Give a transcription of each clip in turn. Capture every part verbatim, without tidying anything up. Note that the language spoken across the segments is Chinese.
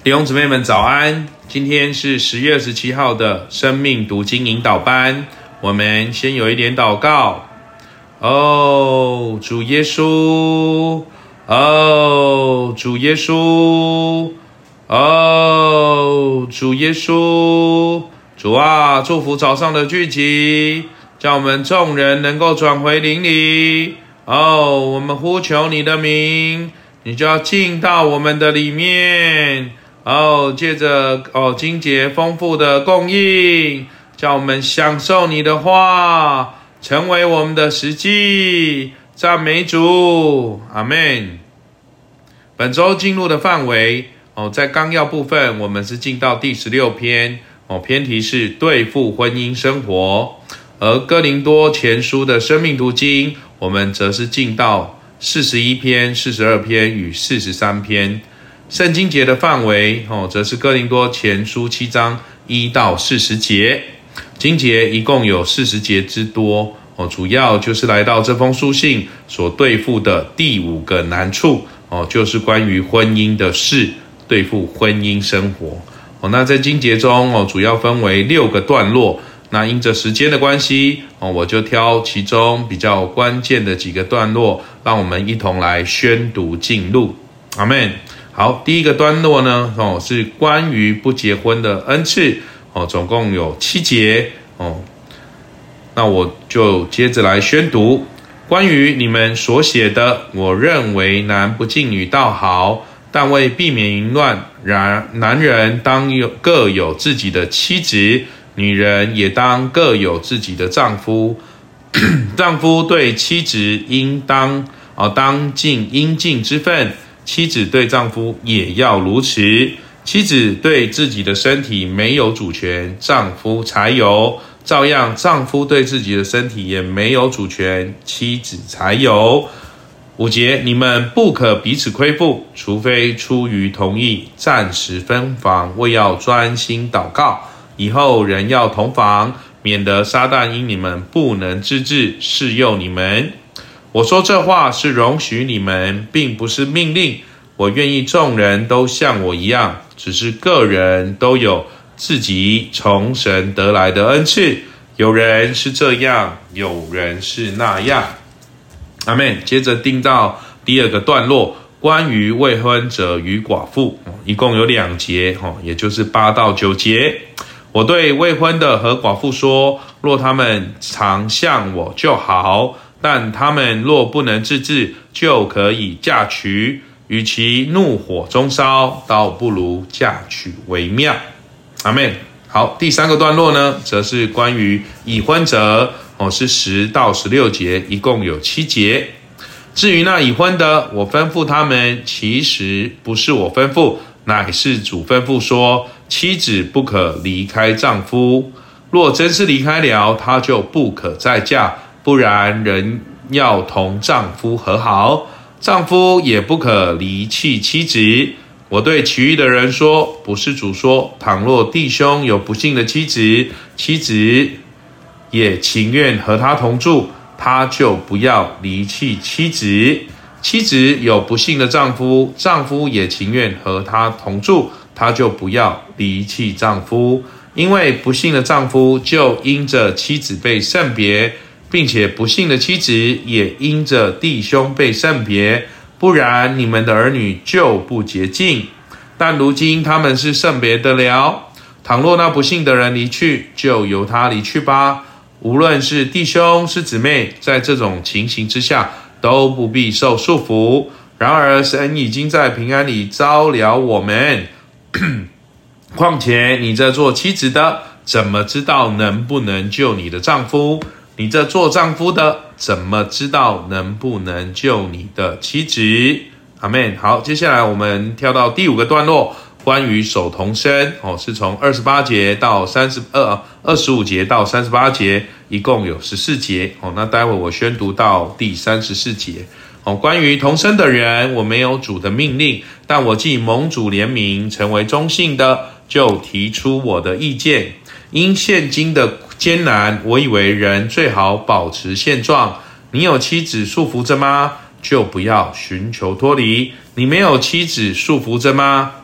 弟兄姊妹们早安，今天是十月二十七号的生命读经引导班，我们先有一点祷告。哦，主耶稣，哦，主耶稣，哦，主耶稣，主啊，祝福早上的聚集，叫我们众人能够转回灵里。哦，我们呼求你的名，你就要进到我们的里面。哦，借着哦经节丰富的供应，叫我们享受你的话，成为我们的实际。赞美主，阿们。本周进入的范围哦，在纲要部分，我们是进到第十六篇哦，篇题是对付婚姻生活。而哥林多前书的生命读经，我们则是进到四十一篇、四十二篇与四十三篇。圣经节的范围哦，则是哥林多前书七章一到四十节，经节一共有四十节之多哦，主要就是来到这封书信所对付的第五个难处哦，就是关于婚姻的事，对付婚姻生活哦。那在经节中哦，主要分为六个段落。那因着时间的关系哦，我就挑其中比较关键的几个段落，让我们一同来宣读进入。阿们。好，第一个段落呢，哦，是关于不结婚的恩赐，哦，总共有七节，哦，那我就接着来宣读。关于你们所写的，我认为男不敬女倒好，但为避免淫乱，然男人当有各有自己的妻子，女人也当各有自己的丈夫。丈夫对妻子应当，哦，当尽应尽之分。妻子对丈夫也要如此，妻子对自己的身体没有主权，丈夫才有；照样，丈夫对自己的身体也没有主权，妻子才有。五节，你们不可彼此亏负，除非出于同意，暂时分房，为要专心祷告。以后人要同房，免得撒旦因你们不能自制，试诱你们。我说这话是容许你们，并不是命令。我愿意众人都像我一样，只是个人都有自己从神得来的恩赐。有人是这样，有人是那样。阿们。接着进到第二个段落，关于未婚者与寡妇，一共有两节，也就是八到九节。我对未婚的和寡妇说，若他们常向我就好，但他们若不能自制，就可以嫁娶。与其怒火中烧，倒不如嫁娶为妙。阿们。好，第三个段落呢，则是关于已婚者，哦，是十到十六节，一共有七节。至于那已婚的，我吩咐他们，其实不是我吩咐，乃是主吩咐说，妻子不可离开丈夫。若真是离开了，她就不可再嫁，不然人要同丈夫和好。丈夫也不可离弃妻子。我对其余的人说，不是主说，倘若弟兄有不幸的妻子，妻子也情愿和他同住，他就不要离弃妻子。妻子有不幸的丈夫，丈夫也情愿和他同住，他就不要离弃丈夫。因为不幸的丈夫就因着妻子被圣别，并且不幸的妻子也因着弟兄被圣别，不然你们的儿女就不洁净。但如今他们是圣别的了。倘若那不幸的人离去，就由他离去吧。无论是弟兄是姊妹，在这种情形之下，都不必受束缚。然而神已经在平安里招了我们。况且你这做妻子的，怎么知道能不能救你的丈夫？你这做丈夫的，怎么知道能不能救你的妻子？阿们。好，接下来我们跳到第五个段落，关于守童身，哦，是从二十八节到三十二二十五节到三十八节，一共有十四节。哦，那待会我宣读到第三十四节。哦，关于童身的人，我没有主的命令，但我既蒙主怜悯，成为中性的，就提出我的意见。因现今的艰难，我以为人最好保持现状。你有妻子束缚着吗？就不要寻求脱离。你没有妻子束缚着吗？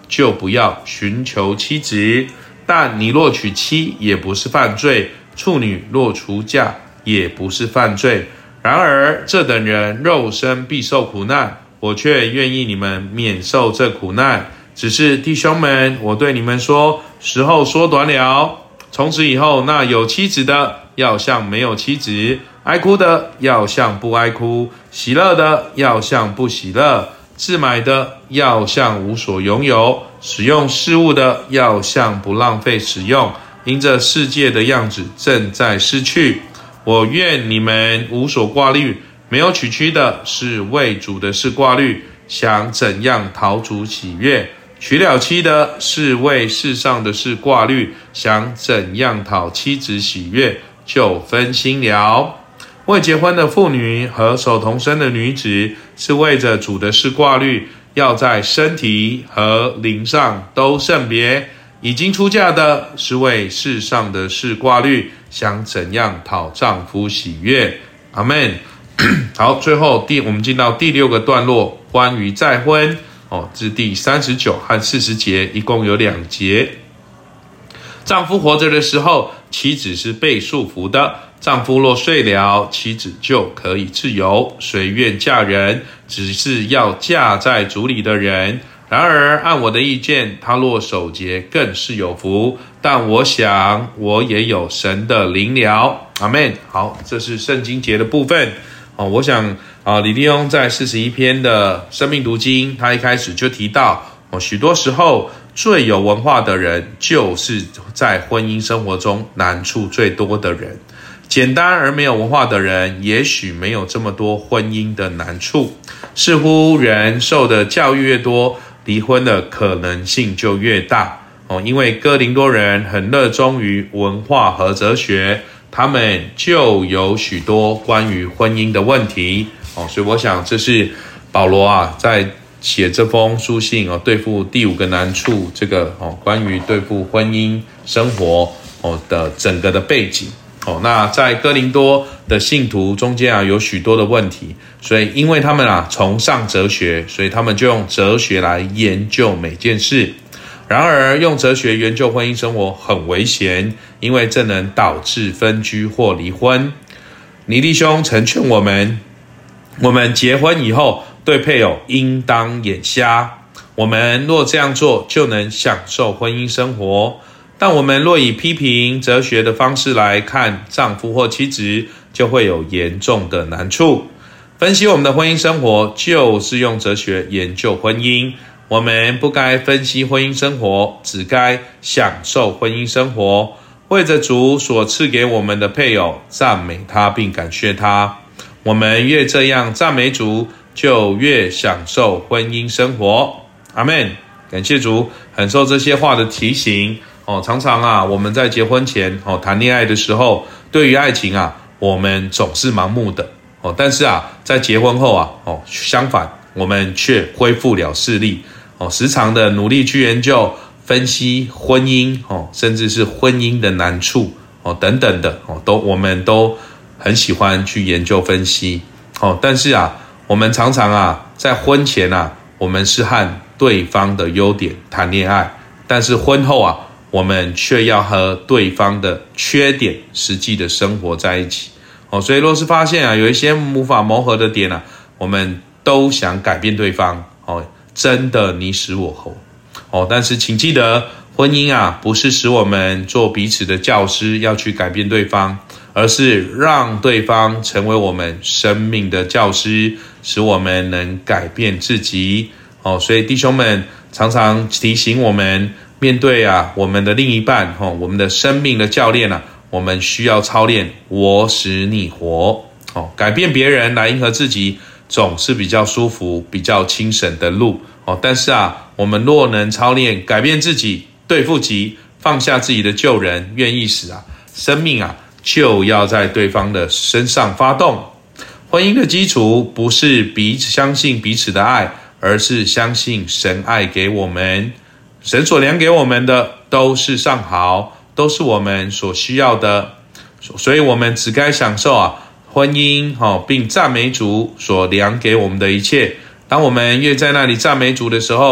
就不要寻求妻子。但你若娶妻，也不是犯罪；处女若出嫁，也不是犯罪。然而这等人肉身必受苦难，我却愿意你们免受这苦难。只是弟兄们，我对你们说，时候缩短了。从此以后，那有妻子的要像没有妻子，哀哭的要像不哀哭，喜乐的要像不喜乐，自买的要像无所拥有，使用事物的要像不浪费使用，因这世界的样子正在失去。我愿你们无所挂虑，没有娶妻的是为主的事挂虑，想怎样讨主喜悦；娶了妻的是为世上的事挂虑，想怎样讨妻子喜悦，就分心了。未结婚的妇女和守童身的女子是为着主的事挂虑，要在身体和灵上都圣别。已经出嫁的是为世上的事挂虑，想怎样讨丈夫喜悦。阿们。好，最后第我们进到第六个段落，关于再婚哦，这是第三十九和四十节，一共有两节。丈夫活着的时候，妻子是被束缚的；丈夫若睡了，妻子就可以自由，随愿嫁人，只是要嫁在主里的人。然而按我的意见，他若守节更是有福，但我想我也有神的灵了。阿们。好，这是圣经节的部分。哦，我想啊，李弟兄在四十一篇的生命读经，他一开始就提到，哦，许多时候最有文化的人，就是在婚姻生活中难处最多的人。简单而没有文化的人，也许没有这么多婚姻的难处。似乎人受的教育越多，离婚的可能性就越大。哦，因为哥林多人很热衷于文化和哲学，他们就有许多关于婚姻的问题。哦，所以我想这是保罗啊在写这封书信哦，对付第五个难处，这个哦关于对付婚姻生活哦的整个的背景。哦，那在哥林多的信徒中间啊，有许多的问题，所以因为他们啊崇尚哲学，所以他们就用哲学来研究每件事。然而用哲学研究婚姻生活很危险，因为这能导致分居或离婚。尼弟兄曾劝我们，我们结婚以后对配偶应当眼瞎，我们若这样做，就能享受婚姻生活。但我们若以批评哲学的方式来看丈夫或妻子，就会有严重的难处。分析我们的婚姻生活，就是用哲学研究婚姻。我们不该分析婚姻生活，只该享受婚姻生活，为着主所赐给我们的配偶，赞美他并感谢他。我们越这样赞美主，就越享受婚姻生活。阿们。感谢主，很受这些话的提醒。哦，常常啊，我们在结婚前哦谈恋爱的时候，对于爱情啊，我们总是盲目的哦。但是啊，在结婚后啊，哦相反，我们却恢复了视力哦，时常的努力去研究、分析婚姻哦，甚至是婚姻的难处哦等等的哦，都我们都很喜欢去研究分析哦。但是啊，我们常常啊，在婚前啊，我们是和对方的优点谈恋爱，但是婚后啊，我们却要和对方的缺点实际的生活在一起哦，所以若是发现啊有一些无法磨合的点啊，我们都想改变对方哦，真的你死我活哦。但是请记得，婚姻啊不是使我们做彼此的教师要去改变对方，而是让对方成为我们生命的教师，使我们能改变自己哦。所以弟兄们常常提醒我们，面对啊我们的另一半哦，我们的生命的教练啊，我们需要操练我使你活哦，改变别人来迎合自己，总是比较舒服、比较轻省的路哦。但是啊，我们若能操练改变自己，对付己，放下自己的旧人，愿意使啊，生命啊就要在对方的身上发动。婚姻的基础不是彼此相信彼此的爱，而是相信神爱给我们。神所量给我们的都是上好，都是我们所需要的，所以我们只该享受啊婚姻哦，并赞美主所量给我们的一切。当我们越在那里赞美主的时候，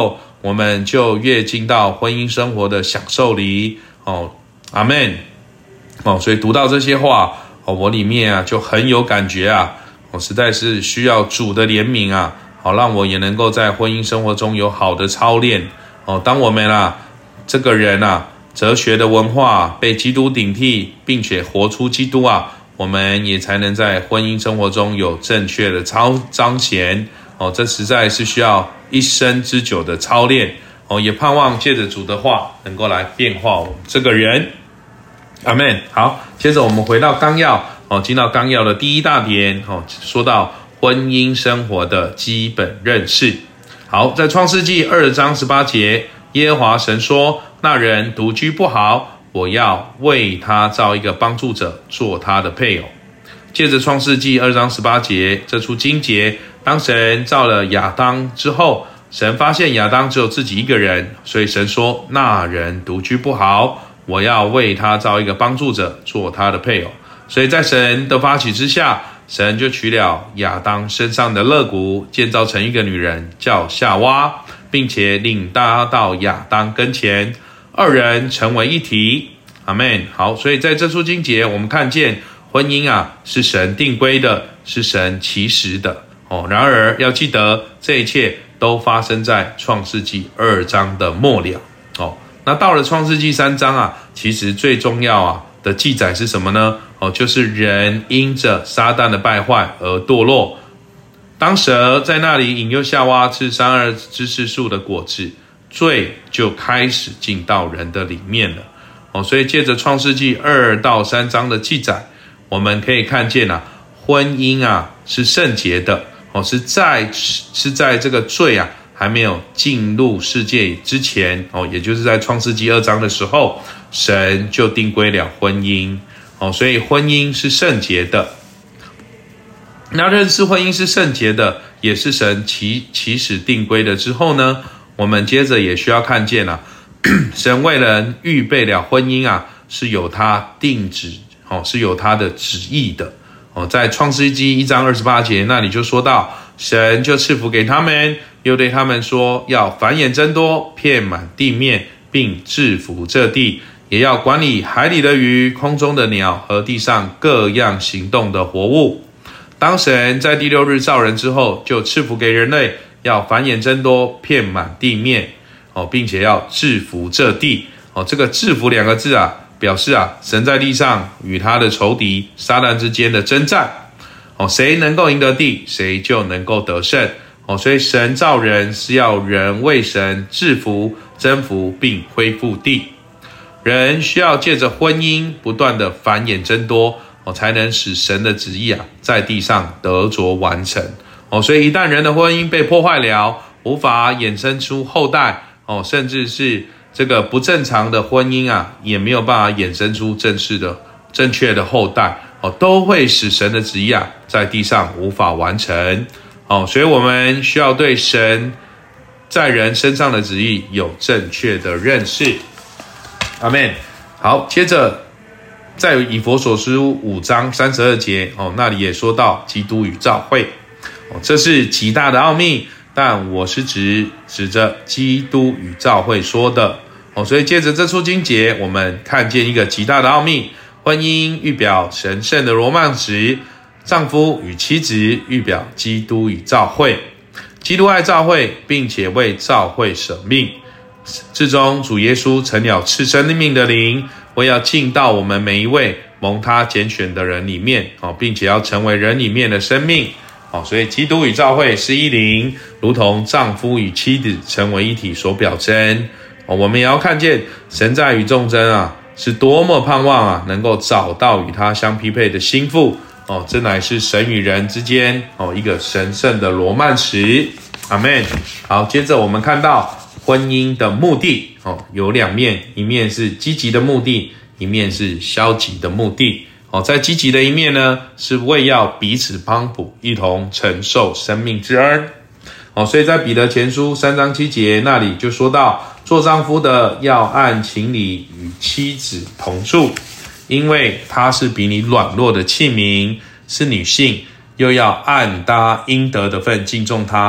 我们就越进到婚姻生活的享受里。哦，阿们。哦，所以读到这些话，哦，我里面啊就很有感觉啊，我实在是需要主的怜悯啊，好让我也能够在婚姻生活中有好的操练。哦，当我们啊这个人啊哲学的文化被基督顶替，并且活出基督啊，我们也才能在婚姻生活中有正确的操彰显。哦，这实在是需要一生之久的操练。哦，也盼望借着主的话能够来变化我们这个人。阿们。好，接着我们回到纲要，哦，进到纲要的第一大点，哦，说到婚姻生活的基本认识。好，在创世纪二章十八节，耶和华神说：那人独居不好，我要为他造一个帮助者，做他的配偶。借着创世纪二章十八节这处经节，当神造了亚当之后，神发现亚当只有自己一个人，所以神说：那人独居不好，我要为他造一个帮助者，做他的配偶。所以在神的发起之下，神就取了亚当身上的肋骨，建造成一个女人，叫夏娃，并且领他到亚当跟前，二人成为一体。阿们。好，所以在这处经节，我们看见婚姻啊是神定规的，是神起始的。哦，然而要记得，这一切都发生在创世纪二章的末了。哦，那到了创世纪三章啊，其实最重要啊的记载是什么呢？哦，就是人因着撒旦的败坏而堕落。当蛇在那里引诱夏娃吃善恶知识树的果子，罪就开始进到人的里面了。哦，所以借着创世纪二到三章的记载，我们可以看见啊，婚姻啊是圣洁的。哦，是在是在这个罪啊还没有进入世界之前，哦，也就是在创世纪二章的时候，神就定规了婚姻。哦，所以婚姻是圣洁的。那认识婚姻是圣洁的，也是神起起始定规的之后呢，我们接着也需要看见啊，神为人预备了婚姻啊，是有他定旨，哦，是有他的旨意的。哦，在创世纪一章二十八节那里就说到，神就赐福给他们，又对他们说，要繁衍增多，遍满地面，并治服这地，也要管理海里的鱼、空中的鸟和地上各样行动的活物。当神在第六日造人之后，就赐福给人类，要繁衍增多，遍满地面，哦，并且要治服这地。哦，这个治服两个字啊，表示啊，神在地上与他的仇敌撒旦之间的征战。哦，谁能够赢得地，谁就能够得胜。哦，所以神造人是要人为神制服、征服并恢复地。人需要借着婚姻不断的繁衍增多，哦，才能使神的旨意啊在地上得着完成。哦，所以一旦人的婚姻被破坏了，无法衍生出后代，哦，甚至是这个不正常的婚姻啊，也没有办法衍生出正式的、正确的后代，哦，都会使神的旨意啊在地上无法完成。哦，所以我们需要对神在人身上的旨意有正确的认识。阿们。好，接着在以弗所书五章三十二节，哦，那里也说到基督与教会，哦，这是极大的奥秘，但我是指指着基督与教会说的。哦，所以借着这处经节，我们看见一个极大的奥秘，婚姻预表神圣的罗曼史，丈夫与妻子预表基督与教会。基督爱教会，并且为教会舍命。至终主耶稣成了赐生命的灵，为要进到我们每一位蒙他拣选的人里面，并且要成为人里面的生命。所以基督与教会是一灵，如同丈夫与妻子成为一体所表征。我们也要看见神在与众争啊，是多么盼望啊，能够找到与他相匹配的心腹。哦，这乃是神与人之间哦一个神圣的罗曼史。阿们。好，接着我们看到婚姻的目的，哦，有两面，一面是积极的目的，一面是消极的目的。哦，在积极的一面呢，是为要彼此帮补，一同承受生命之恩。哦，所以在彼得前书三章七节那里就说到，做丈夫的要按情理与妻子同住，因为她是比你软弱的器皿，是女性，又要按搭应得的份敬重她，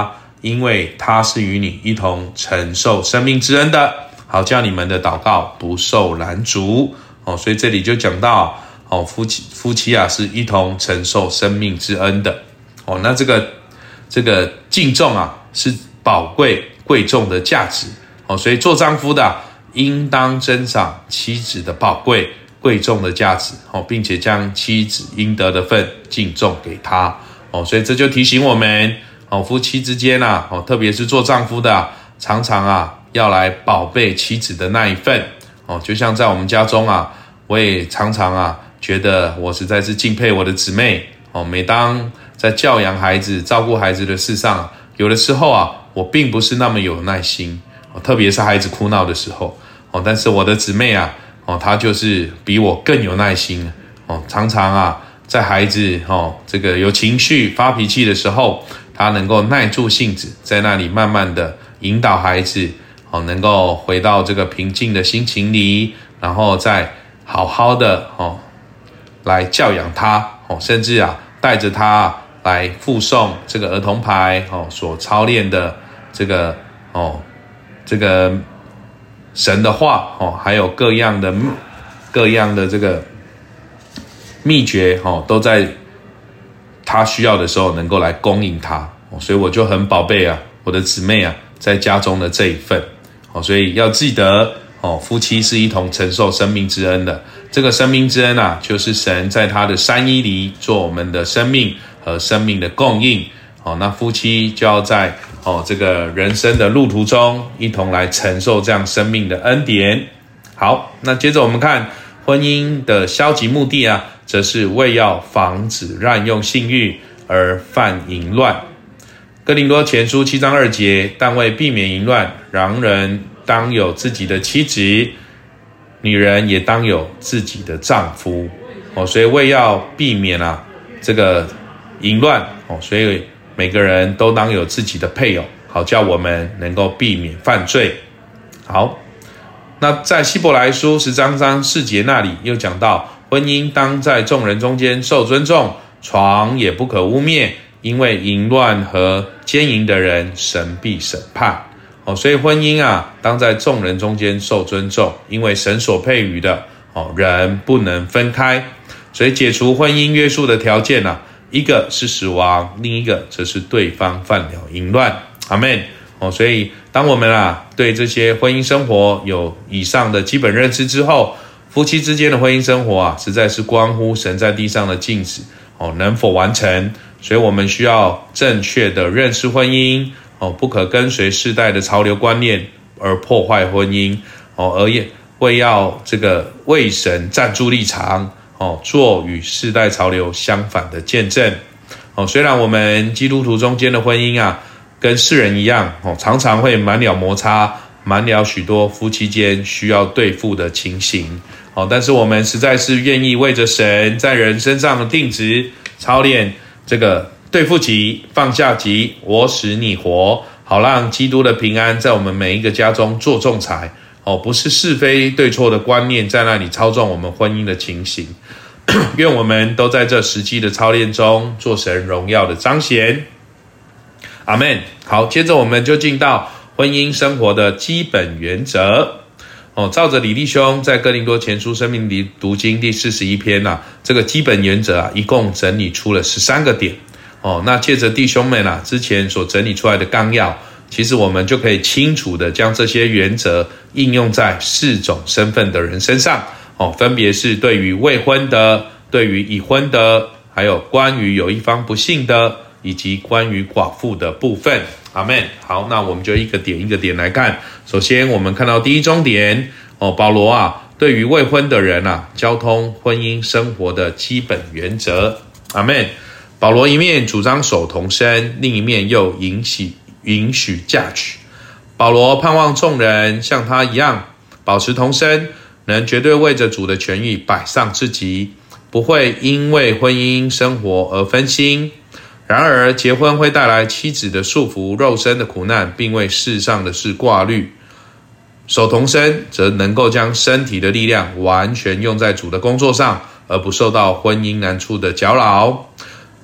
因为他是与你一同承受生命之恩的，好叫你们的祷告不受拦阻。哦，所以这里就讲到，哦，夫妻夫妻啊是一同承受生命之恩的。哦，那这个这个敬重啊是宝贵贵重的价值。哦，所以做丈夫的啊应当珍赏妻子的宝贵贵重的价值，哦，并且将妻子应得的份敬重给他。哦，所以这就提醒我们，哦，夫妻之间啊，哦，特别是做丈夫的啊，常常啊要来宝贝妻子的那一份。哦，就像在我们家中啊，我也常常啊觉得我实在是敬佩我的姊妹。哦，每当在教养孩子、照顾孩子的事上，有的时候啊，我并不是那么有耐心，哦，特别是孩子哭闹的时候。哦，但是我的姊妹啊，哦，她就是比我更有耐心。哦，常常啊，在孩子哦这个有情绪、发脾气的时候，她能够耐住性子，在那里慢慢的引导孩子。哦，能够回到这个平静的心情里，然后再好好的哦来教养他。哦，甚至啊带着他来附送这个儿童牌哦所操练的这个哦这个神的话哦，还有各样的各样的这个秘诀哦，都在他需要的时候能够来供应他。哦，所以我就很宝贝啊我的姊妹啊在家中的这一份。哦，所以要记得哦，夫妻是一同承受生命之恩的。这个生命之恩啊，就是神在他的三一里做我们的生命和生命的供应。哦，那夫妻就要在哦这个人生的路途中，一同来承受这样生命的恩典。好，那接着我们看婚姻的消极目的啊，则是为要防止滥用性欲而犯淫乱。哥林多前书七章二节，但为避免淫乱，良人当有自己的妻子，女人也当有自己的丈夫。哦，所以为要避免啊这个淫乱，哦，所以每个人都当有自己的配偶，好叫我们能够避免犯罪。好，那在希伯来书十章三四节那里又讲到，婚姻当在众人中间受尊重，床也不可污蔑，因为淫乱和奸淫的人，神必审判。哦，所以婚姻啊，当在众人中间受尊重，因为神所配予的，哦，人不能分开。所以解除婚姻约束的条件啊，一个是死亡，另一个则是对方犯了淫乱。阿们。哦，所以当我们啊对这些婚姻生活有以上的基本认知之后，夫妻之间的婚姻生活啊，实在是关乎神在地上的禁止，哦，能否完成。所以我们需要正确的认识婚姻，哦，不可跟随世代的潮流观念而破坏婚姻，哦，而也为要这个为神站住立场，哦，做与世代潮流相反的见证。哦，虽然我们基督徒中间的婚姻啊，跟世人一样，哦，常常会满了摩擦，满了许多夫妻间需要对付的情形，哦，但是我们实在是愿意为着神在人身上的定旨操练这个对付己，放下己，我使你活，好让基督的平安在我们每一个家中做仲裁。哦，不是是非对错的观念在那里操纵我们婚姻的情形。愿我们都在这实际的操练中做神荣耀的彰显。阿们。好，接着我们就进到婚姻生活的基本原则。哦，照着李弟兄在哥林多前书生命里读经第四十一篇啊，这个基本原则啊，一共整理出了十三个点。哦，那借着弟兄们啊之前所整理出来的纲要，其实我们就可以清楚的将这些原则应用在四种身份的人身上。哦，分别是对于未婚的、对于已婚的，还有关于有一方不幸的，以及关于寡妇的部分。阿们。好，那我们就一个点一个点来看。首先我们看到第一中点，哦，保罗啊对于未婚的人啊交通婚姻生活的基本原则。阿们。保罗一面主张守同身，另一面又允许允许嫁娶。保罗盼望众人像他一样保持同身，能绝对为着主的权益摆上自己，不会因为婚姻生活而分心。然而结婚会带来妻子的束缚、肉身的苦难，并为世上的事挂虑。守同身则能够将身体的力量完全用在主的工作上，而不受到婚姻难处的搅扰。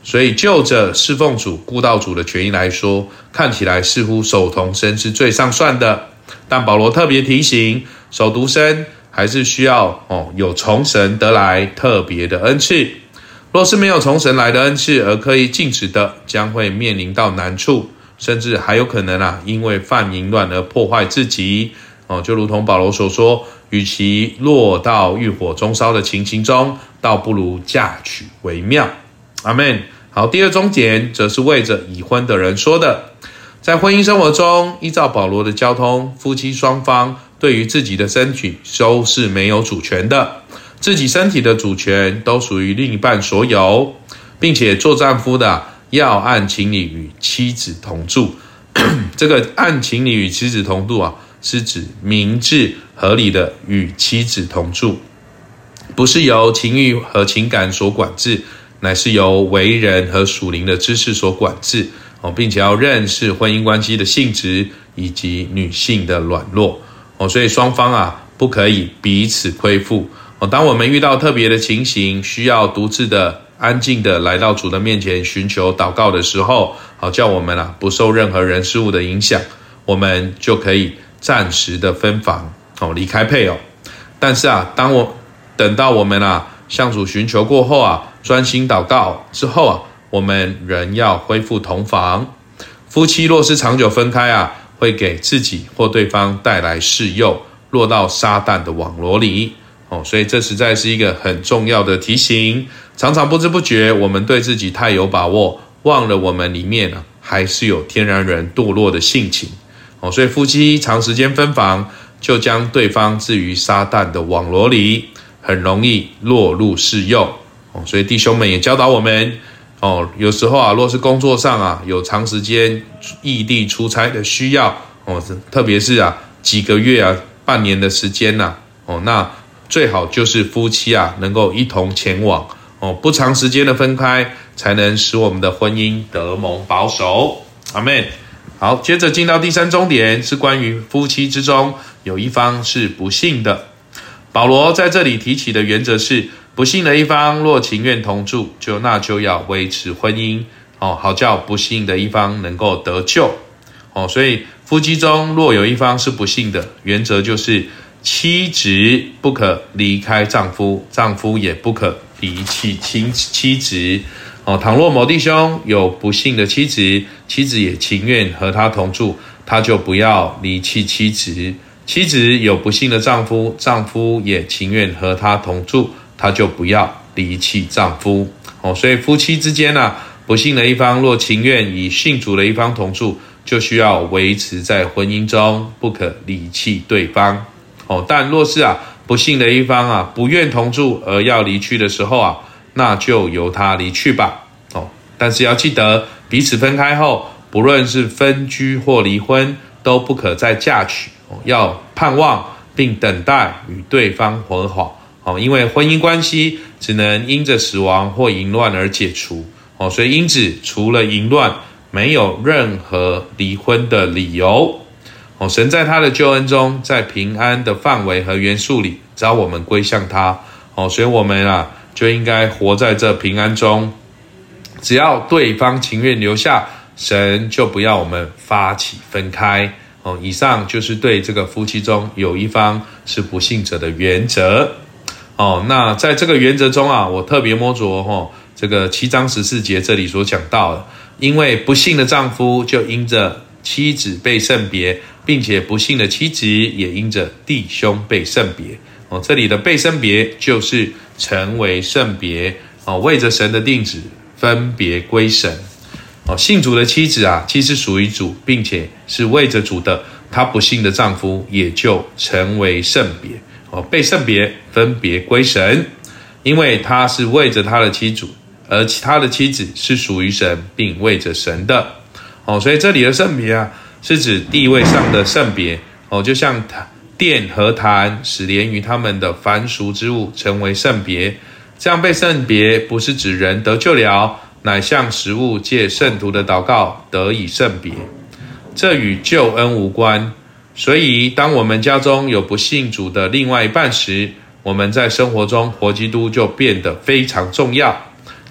所以就着侍奉主、顾道主的权益来说，看起来似乎守童身是最上算的。但保罗特别提醒，守独身还是需要、哦、有从神得来特别的恩赐。若是没有从神来的恩赐而刻意禁止的，将会面临到难处，甚至还有可能啊，因为犯淫乱而破坏自己。哦，就如同保罗所说，与其落到欲火中烧的情形中，倒不如嫁娶为妙。阿们。好，第二重点则是为着已婚的人说的。在婚姻生活中，依照保罗的交通，夫妻双方对于自己的身体都是没有主权的，自己身体的主权都属于另一半所有，并且做丈夫的要按情理与妻子同住。这个按情理与妻子同住啊，是指明智合理的与妻子同住，不是由情欲和情感所管制，乃是由为人和属灵的知识所管制，并且要认识婚姻关系的性质以及女性的软弱。所以双方啊不可以彼此亏负。当我们遇到特别的情形，需要独自的安静的来到主的面前寻求祷告的时候，好叫我们啊不受任何人事物的影响，我们就可以暂时的分房，离开配偶。但是啊，当我等到我们啊向主寻求过后啊，专心祷告之后啊，我们仍要恢复同房。夫妻若是长久分开啊，会给自己或对方带来试诱，落到撒旦的网罗里。哦，所以这实在是一个很重要的提醒。常常不知不觉，我们对自己太有把握，忘了我们里面啊还是有天然人堕落的性情。哦，所以夫妻长时间分房，就将对方置于撒旦的网罗里，很容易落入试诱。哦，所以弟兄们也教导我们，哦，有时候啊，若是工作上啊有长时间异地出差的需要，哦，特别是啊几个月啊、半年的时间呐、啊，哦，那最好就是夫妻啊能够一同前往，哦，不长时间的分开，才能使我们的婚姻得蒙保守。阿们。好，接着进到第三重点，是关于夫妻之中有一方是不信的。保罗在这里提起的原则是，不信的一方若情愿同住，就那就要维持婚姻，哦，好叫不信的一方能够得救。哦，所以夫妻中若有一方是不信的，原则就是妻子不可离开丈夫，丈夫也不可离弃妻子。哦，倘若某弟兄有不信的妻子，妻子也情愿和他同住，他就不要离弃妻子。妻子有不信的丈夫，丈夫也情愿和他同住，他就不要离弃丈夫。哦，所以夫妻之间啊，不信的一方若情愿与信主的一方同住，就需要维持在婚姻中，不可离弃对方。哦，但若是啊不信的一方啊不愿同住而要离去的时候啊，那就由他离去吧。哦，但是要记得，彼此分开后，不论是分居或离婚，都不可再嫁娶。哦，要盼望并等待与对方和好。哦，因为婚姻关系只能因着死亡或淫乱而解除。哦，所以因此除了淫乱，没有任何离婚的理由。哦，神在他的救恩中，在平安的范围和元素里，只要我们归向他。哦，所以我们啊就应该活在这平安中。只要对方情愿留下，神就不要我们发起分开。哦，以上就是对这个夫妻中有一方是不信者的原则。哦，那在这个原则中啊，我特别摸着哦，这个七章十四节这里所讲到的，因为不信的丈夫就因着妻子被圣别，并且不信的妻子也因着弟兄被圣别。哦，这里的被圣别就是成为圣别，哦，为着神的定旨分别归神。哦，信主的妻子啊，既是属于主，并且是为着主的，她不信的丈夫也就成为圣别。哦，被圣别分别归神，因为他是为着他的妻子，而他的妻子是属于神，并为着神的。哦，所以这里的圣别啊，是指地位上的圣别。哦，就像殿和坛使连于他们的凡俗之物成为圣别，这样被圣别不是指人得救了，乃像食物借圣徒的祷告得以圣别，这与救恩无关。所以当我们家中有不信主的另外一半时，我们在生活中活基督就变得非常重要。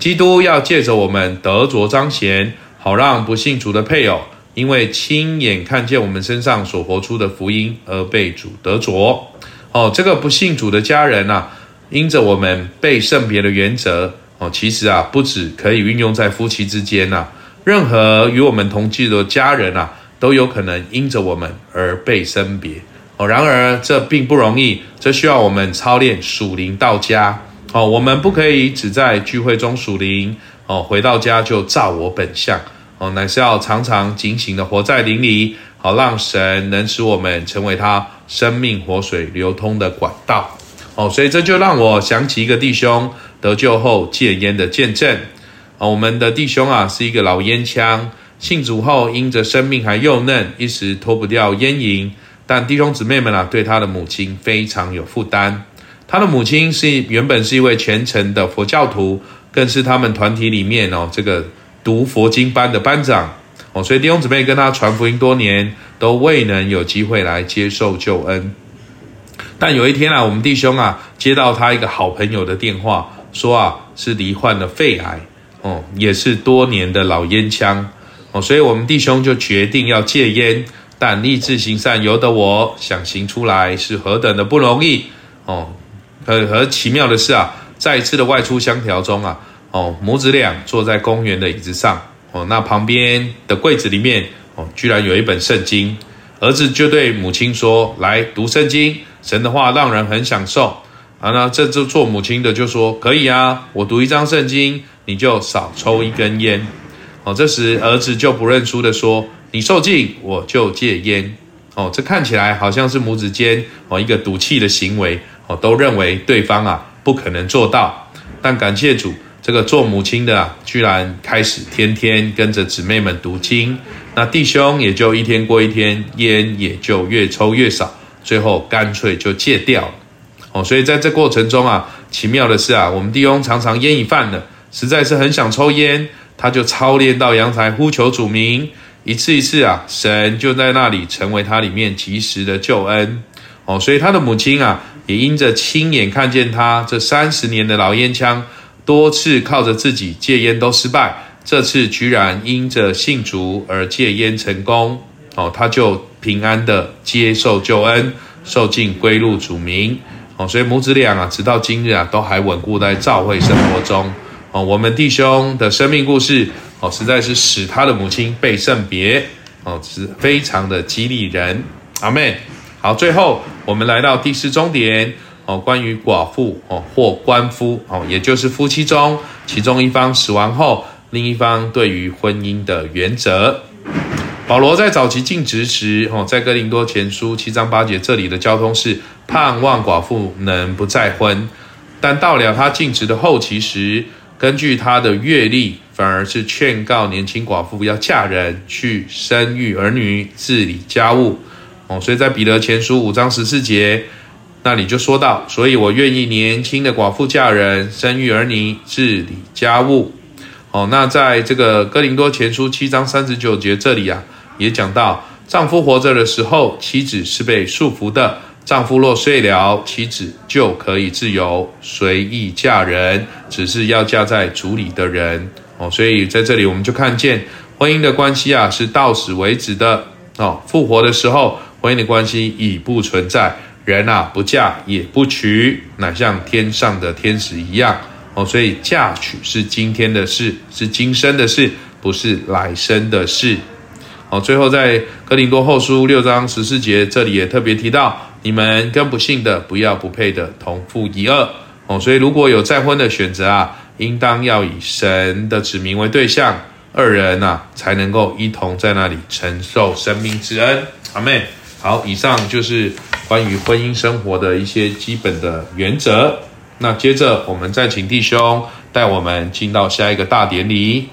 基督要借着我们得着彰显，好让不信主的配偶因为亲眼看见我们身上所活出的福音而被主得着。哦，这个不信主的家人啊，因着我们被圣别的原则，哦，其实啊，不只可以运用在夫妻之间啊，任何与我们同居的家人啊，都有可能因着我们而被圣别。哦，然而这并不容易，这需要我们操练属灵到家。哦，我们不可以只在聚会中属灵，哦，回到家就照我本相，哦，乃是要常常警醒的活在灵里，好让神能使我们成为他生命活水流通的管道。哦，所以这就让我想起一个弟兄得救后戒烟的见证。哦，我们的弟兄啊是一个老烟枪，信主后因着生命还幼嫩，一时脱不掉烟瘾，但弟兄姊妹们啊对他的母亲非常有负担。他的母亲是原本是一位虔诚的佛教徒，更是他们团体里面哦这个读佛经班的班长。哦，所以弟兄姊妹跟他传福音多年，都未能有机会来接受救恩。但有一天啊，我们弟兄啊接到他一个好朋友的电话，说啊是罹患了肺癌，哦，也是多年的老烟枪。哦，所以我们弟兄就决定要戒烟，但立志行善由得我，想行出来是何等的不容易。哦，和和奇妙的是啊，在一次的外出相调中啊，哦，母子俩坐在公园的椅子上，哦，那旁边的柜子里面，哦，居然有一本圣经。儿子就对母亲说：“来读圣经，神的话让人很享受。”啊，那这就做母亲的就说：“可以啊，我读一章圣经，你就少抽一根烟。”哦，这时儿子就不认输的说：“你受禁，我就戒烟。”哦，这看起来好像是母子间哦一个赌气的行为。哦，都认为对方啊不可能做到，但感谢主，这个做母亲的啊，居然开始天天跟着姊妹们读经，那弟兄也就一天过一天，烟也就越抽越少，最后干脆就戒掉了。哦，所以在这过程中啊，奇妙的是啊，我们弟兄常常烟瘾犯了，实在是很想抽烟，他就操练到阳台呼求主名，一次一次啊，神就在那里成为他里面及时的救恩。哦，所以他的母亲啊，也因着亲眼看见他这三十年的老烟枪，多次靠着自己戒烟都失败，这次居然因着信主而戒烟成功。哦，他就平安的接受救恩，受尽归入主名。哦，所以母子俩啊，直到今日啊，都还稳固在教会生活中。哦，我们弟兄的生命故事，哦，实在是使他的母亲被圣别，哦，是非常的激励人。阿们。好，最后我们来到第四重点，哦，关于寡妇哦或鳏夫哦，也就是夫妻中其中一方死亡后，另一方对于婚姻的原则。保罗在早期尽职时，哦，在哥林多前书七章八节这里的交通是盼望寡妇能不再婚，但到了他尽职的后期时，根据他的阅历，反而是劝告年轻寡妇要嫁人，去生育儿女，治理家务。哦，所以在彼得前书五章十四节那里就说到，所以我愿意年轻的寡妇嫁人，生育儿女，治理家务。哦，那在这个哥林多前书七章三十九节这里啊，也讲到，丈夫活着的时候，妻子是被束缚的，丈夫若睡了，妻子就可以自由随意嫁人，只是要嫁在主里的人。哦，所以在这里我们就看见婚姻的关系啊，是到死为止的。哦，复活的时候，婚姻的关系已不存在，人啊不嫁也不娶，乃像天上的天使一样。哦，所以嫁娶是今天的事，是今生的事，不是来生的事。哦，最后在哥林多后书六章十四节这里也特别提到，你们跟不信的不要不配的同父一轭。哦，所以如果有再婚的选择啊，应当要以神的指名为对象，二人啊才能够一同在那里承受生命之恩。阿们。好，以上就是关于婚姻生活的一些基本的原则。那接着我们再请弟兄带我们进到下一个大典里。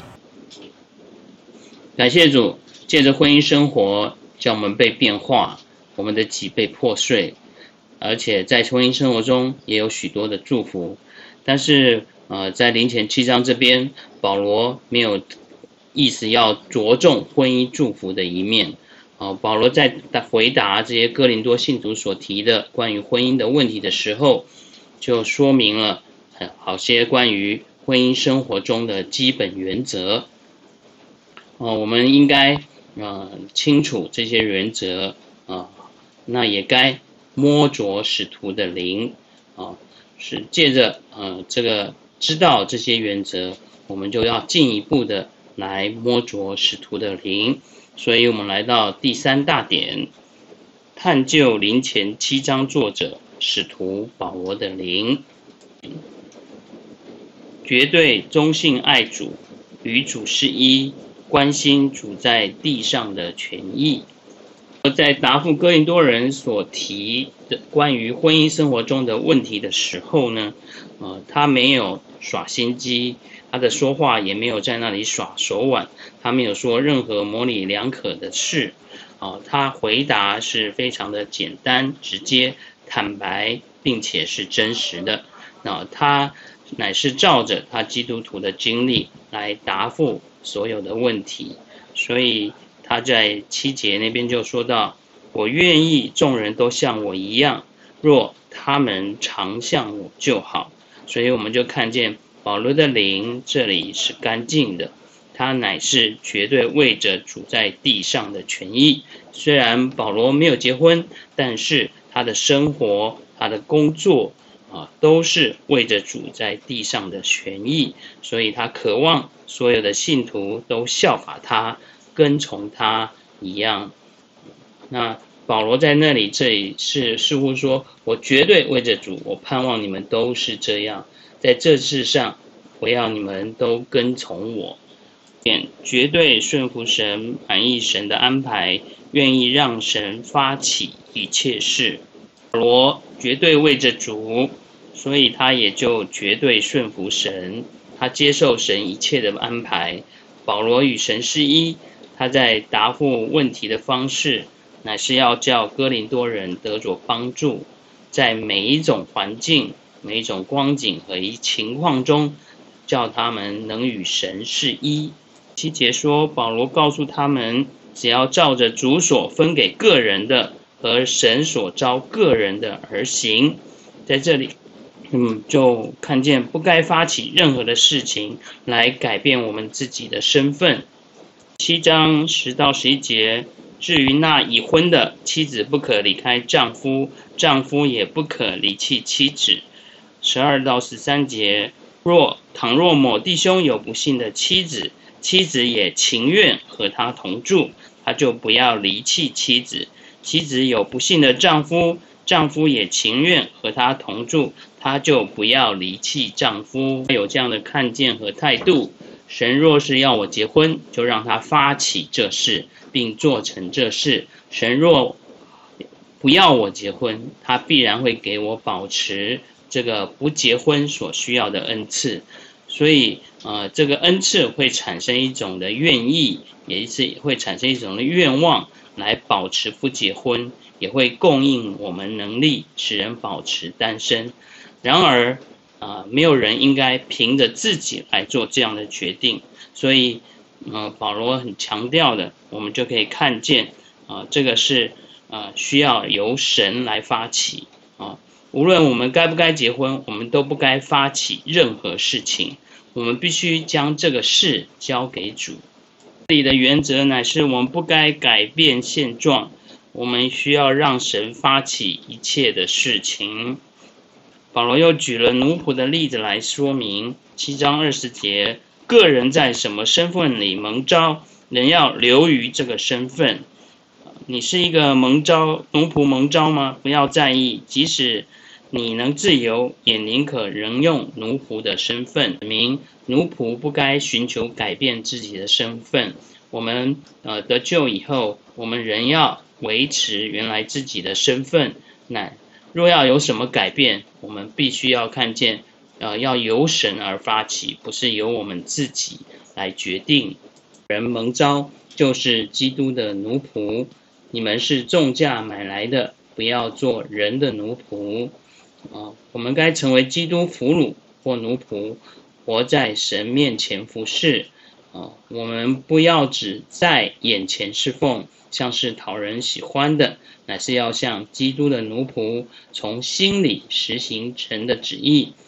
感谢主，借着婚姻生活叫我们被变化，我们的己被破碎，而且在婚姻生活中也有许多的祝福。但是呃，在林前七章这边，保罗没有意思要着重婚姻祝福的一面。哦，保罗在回答这些哥林多信徒所提的关于婚姻的问题的时候，就说明了好些关于婚姻生活中的基本原则。哦，我们应该呃清楚这些原则啊，那也该摸着使徒的灵啊，是借着呃这个知道这些原则，我们就要进一步的来摸着使徒的灵。所以我们来到第三大点，探究灵前七章作者使徒保罗的灵，绝对忠信爱主，与主是一，关心主在地上的权益。在答复哥林多人所提的关于婚姻生活中的问题的时候呢，呃，他没有耍心机，他的说话也没有在那里耍手腕，他没有说任何模棱两可的事，呃、他回答是非常的简单、直接、坦白，并且是真实的。那他乃是照着他基督徒的经历来答复所有的问题，所以他在七节那边就说到，我愿意众人都像我一样，若他们常像我就好。所以我们就看见保罗的灵这里是干净的，他乃是绝对为着主在地上的权益。虽然保罗没有结婚，但是他的生活、他的工作啊，都是为着主在地上的权益，所以他渴望所有的信徒都效法他，跟从他一样。那保罗在那里这里是似乎说，我绝对为着主，我盼望你们都是这样，在这事上我要你们都跟从我，绝对顺服神，满意神的安排，愿意让神发起一切事。保罗绝对为着主，所以他也就绝对顺服神，他接受神一切的安排。保罗与神是一，他在答复问题的方式乃是要叫哥林多人得着帮助，在每一种环境、每一种光景和情况中，叫他们能与神是一。七节说，保罗告诉他们，只要照着主所分给个人的和神所召个人的而行。在这里嗯，就看见不该发起任何的事情来改变我们自己的身份。七章十到十一节，至于那已婚的，妻子不可离开丈夫，丈夫也不可离弃妻子。十二到十三节，若倘若某弟兄有不幸的妻子，妻子也情愿和他同住，他就不要离弃妻子。妻子有不幸的丈夫，丈夫也情愿和他同住，他就不要离弃丈夫。有这样的看见和态度，神若是要我结婚，就让他发起这事，并做成这事。神若不要我结婚，他必然会给我保持这个不结婚所需要的恩赐。所以呃，这个恩赐会产生一种的愿意，也是会产生一种的愿望，来保持不结婚，也会供应我们能力，使人保持单身。然而呃，没有人应该凭着自己来做这样的决定，所以呃，保罗很强调的，我们就可以看见啊、呃，这个是呃需要由神来发起啊、呃。无论我们该不该结婚，我们都不该发起任何事情，我们必须将这个事交给主。这里的原则乃是我们不该改变现状，我们需要让神发起一切的事情。保罗又举了奴仆的例子来说明，七章二十节，个人在什么身份里蒙召，人要留于这个身份。你是一个蒙召奴仆蒙召吗？不要在意，即使你能自由，也宁可仍用奴仆的身份。明奴仆不该寻求改变自己的身份。我们呃得救以后，我们仍要维持原来自己的身份。那若要有什么改变，我们必须要看见，呃，要由神而发起，不是由我们自己来决定。人蒙召就是基督的奴仆，你们是重价买来的，不要做人的奴仆。啊，我们该成为基督俘虏或奴仆，活在神面前服侍。啊，我们不要只在眼前侍奉，像是讨人喜欢的，乃是要像基督的奴仆，从心里实行神的旨意，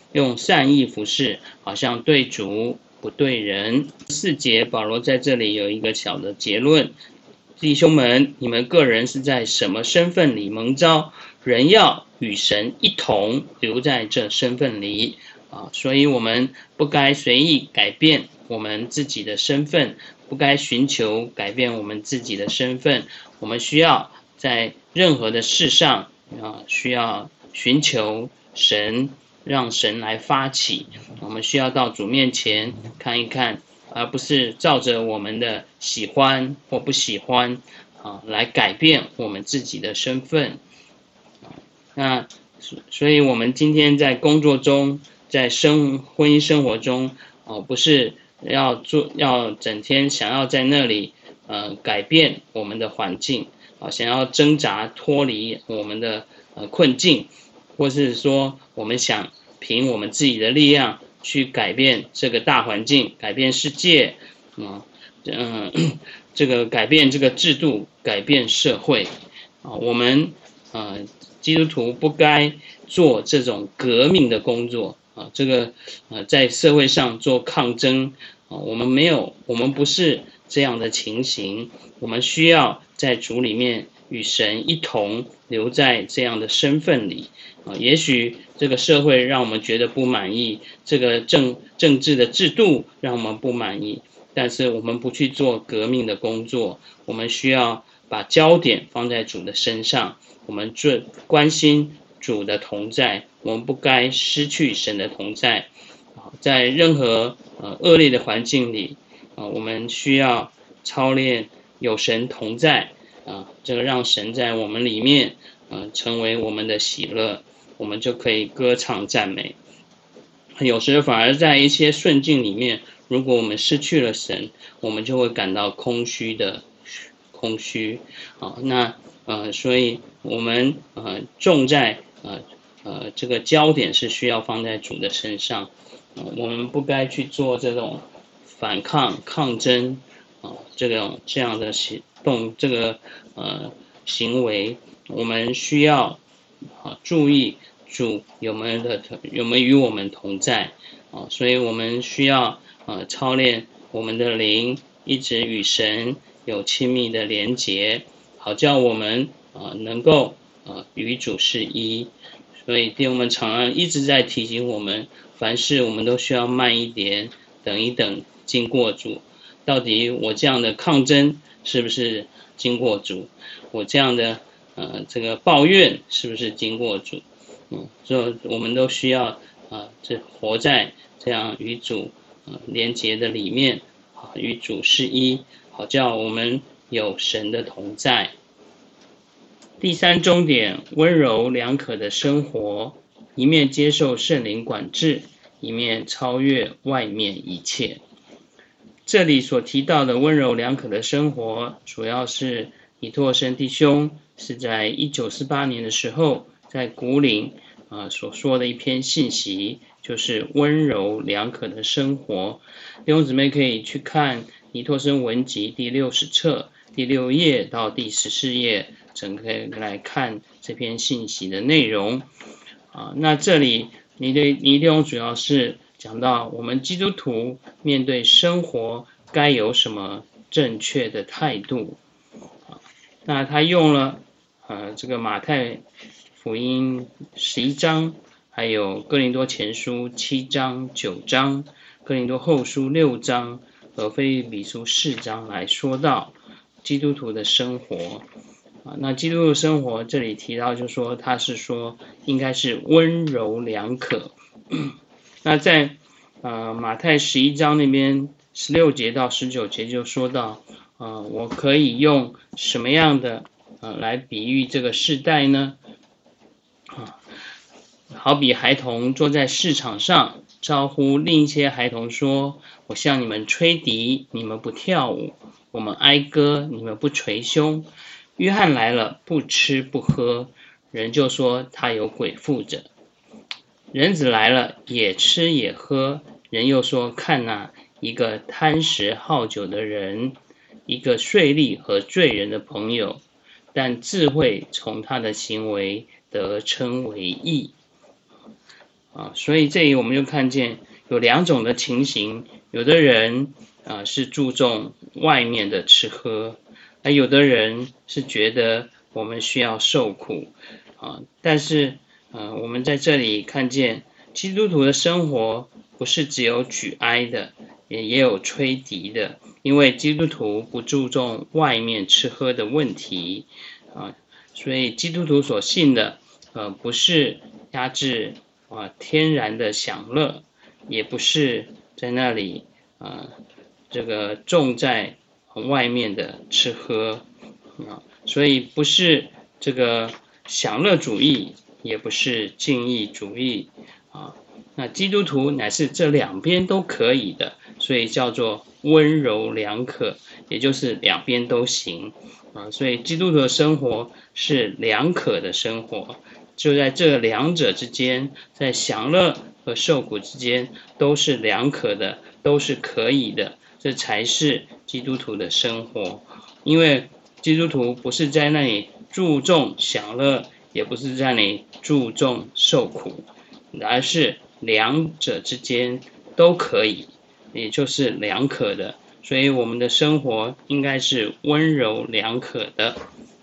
用善意服侍，好像对主不对人。四节保罗在这里有一个小的结论：弟兄们，你们个人是在什么身份里蒙召，人要与神一同留在这身份里啊。所以我们不该随意改变我们自己的身份，不该寻求改变我们自己的身份。我们需要在任何的事上啊，需要寻求神，让神来发起。我们需要到主面前看一看，而不是照着我们的喜欢或不喜欢啊来改变我们自己的身份。那所以我们今天在工作中，在生婚姻生活中，哦，不是要做要整天想要在那里呃改变我们的环境啊，想要挣扎脱离我们的呃困境，或是说我们想凭我们自己的力量去改变这个大环境，改变世界，嗯嗯，这个改变这个制度，改变社会啊，我们呃基督徒不该做这种革命的工作啊，这个呃在社会上做抗争啊，我们没有，我们不是这样的情形，我们需要在主里面与神一同留在这样的身份里啊。也许这个社会让我们觉得不满意，这个政政治的制度让我们不满意，但是我们不去做革命的工作，我们需要把焦点放在主的身上，我们最关心主的同在，我们不该失去神的同在。在任何呃恶劣的环境里啊，我们需要操练有神同在啊，这个让神在我们里面啊成为我们的喜乐，我们就可以歌唱赞美。有时反而在一些顺境里面，如果我们失去了神，我们就会感到空虚的空虚啊。那呃，所以我们呃重在呃呃这个焦点是需要放在主的身上，呃、我们不该去做这种反抗抗争啊，这种这样的行动，这个呃行为，我们需要啊注意主有没有的有没有与我们同在啊，所以我们需要呃操练我们的灵，一直与神有亲密的连结，好叫我们啊能够啊与主是一。所以弟兄们常常一直在提醒我们，凡事我们都需要慢一点，等一等，经过主。到底我这样的抗争是不是经过主？我这样的呃这个抱怨是不是经过主？嗯，所以我们都需要啊，这活在这样与主呃连结的里面，啊，与主是一，好叫我们有神的同在。第三重点，温柔良可的生活，一面接受圣灵管制，一面超越外面一切。这里所提到的温柔良可的生活，主要是以拓生弟兄是在一九四八年的时候，在古岭啊、呃、所说的一篇信息，就是温柔良可的生活。弟兄姊妹可以去看以拓生文集第六十册第六页到第十四页，整个来看这篇信息的内容啊。那这里尼的尼弟兄主要是讲到我们基督徒面对生活该有什么正确的态度啊。那他用了呃这个马太福音十一章，还有哥林多前书七章九章，哥林多后书六章和腓立比书四章来说到基督徒的生活啊。那基督徒生活这里提到，就说他是说应该是温柔良可。那在呃马太十一章那边十六节到十九节就说到，呃，我可以用什么样的呃来比喻这个世代呢？啊，好比孩童坐在市场上，招呼另一些孩童说：“我向你们吹笛，你们不跳舞；我们哀歌，你们不捶胸。约翰来了，不吃不喝，人就说他有鬼附着；人子来了，也吃也喝，人又说看哪，一个贪食好酒的人，一个税吏和罪人的朋友。但智慧从他的行为得称为义。” 啊，所以这里我们就看见有两种的情形，有的人啊是注重外面的吃喝，而有的人是觉得我们需要受苦啊。但是呃，我们在这里看见基督徒的生活不是只有举哀的，也也有吹笛的，因为基督徒不注重外面吃喝的问题啊，所以基督徒所信的呃不是压制啊天然的享乐，也不是在那里啊这个重在外面的吃喝啊，所以不是这个享乐主义，也不是敬意主义啊。那基督徒乃是这两边都可以的，所以叫做温柔两可，也就是两边都行啊。所以基督徒的生活是两可的生活，就在这两者之间，在享乐和受苦之间都是两可的，都是可以的，这才是基督徒的生活。因为基督徒不是在那里注重享乐，也不是在那里注重受苦，而是两者之间都可以，也就是两可的。所以我们的生活应该是温柔两可的。